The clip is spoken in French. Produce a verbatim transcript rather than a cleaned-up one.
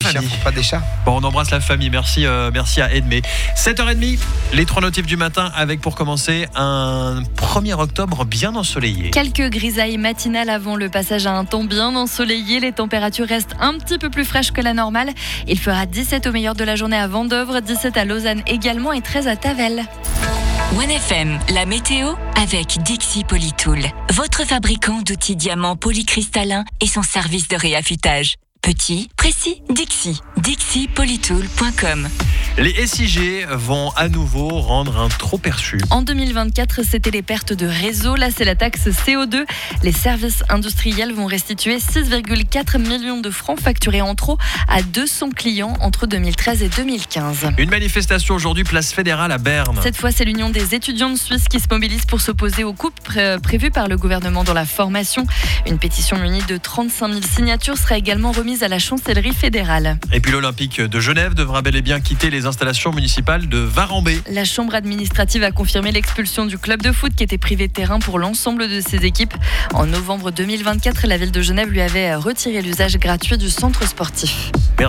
chiens Ali. font pas des chats. Bon, on embrasse la famille. Merci, euh, merci à Edmé. sept heures trente, les trois notifs du matin avec pour commencer un premier octobre bien ensoleillé. Quelques grisailles matinales avant le passage à un temps bien ensoleillé. Les températures restent un petit peu plus fraîches que la normale. Il fera dix-sept au meilleur de la journée à Vendeuvre, dix-sept à Lausanne également et treize à Tavel. One F M, la météo avec Dixi Polytool, votre fabricant d'outils diamants polycristallins et son service de réaffûtage. Petit, précis, Dixi. Dixi Polytool point com. Les S I G vont à nouveau rendre un trop perçu. En deux mille vingt-quatre, c'était les pertes de réseau. Là, c'est la taxe C O deux. Les services industriels vont restituer six virgule quatre millions de francs facturés en trop à deux cents clients entre deux mille treize et deux mille quinze. Une manifestation aujourd'hui, place Fédérale à Berne. Cette fois, c'est l'Union des étudiants de Suisse qui se mobilise pour s'opposer aux coupes pré- prévues par le gouvernement dans la formation. Une pétition munie de trente-cinq mille signatures sera également remise à la chancellerie fédérale. Et puis l'Olympique de Genève devra bel et bien quitter les installations municipales de Varambé. La chambre administrative a confirmé l'expulsion du club de foot qui était privé de terrain pour l'ensemble de ses équipes. En novembre deux mille vingt-quatre, la ville de Genève lui avait retiré l'usage gratuit du centre sportif. Merci.